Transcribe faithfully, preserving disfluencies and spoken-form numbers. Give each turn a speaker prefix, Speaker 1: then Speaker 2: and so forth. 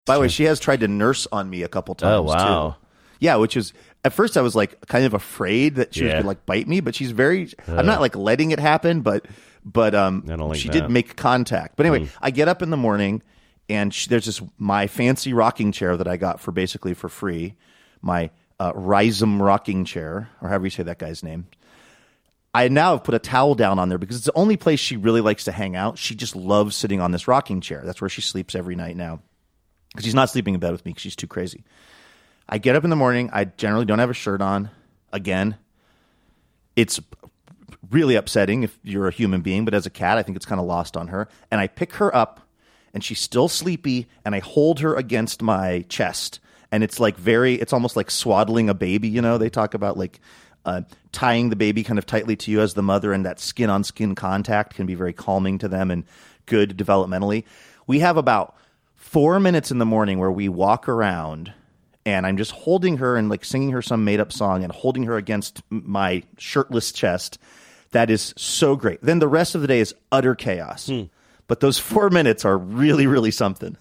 Speaker 1: By the way, she has tried to nurse on me a couple times.
Speaker 2: Oh, wow.
Speaker 1: Too. Yeah, which is, at first I was like kind of afraid that she
Speaker 2: Yeah.
Speaker 1: was going to like bite me, but she's very, uh, I'm not like letting it happen, but, but um,
Speaker 2: like
Speaker 1: she
Speaker 2: that.
Speaker 1: did make contact. But anyway,
Speaker 2: Mm.
Speaker 1: I get up in the morning and she, there's this, my fancy rocking chair that I got for basically for free, my uh, Rhizome rocking chair, or however you say that guy's name. I now have put a towel down on there because it's the only place she really likes to hang out. She just loves sitting on this rocking chair. That's where she sleeps every night now. Because she's not sleeping in bed with me because she's too crazy. I get up in the morning. I generally don't have a shirt on. Again, it's really upsetting if you're a human being, but as a cat, I think it's kind of lost on her. And I pick her up, and she's still sleepy, and I hold her against my chest. And it's like very, it's almost like swaddling a baby, you know? They talk about like uh, tying the baby kind of tightly to you as the mother, and that skin-on-skin contact can be very calming to them and good developmentally. We have about four minutes in the morning where we walk around, and I'm just holding her and like singing her some made-up song and holding her against my shirtless chest. That is so great. Then the rest of the day is utter chaos. Hmm. But those four minutes are really, really something.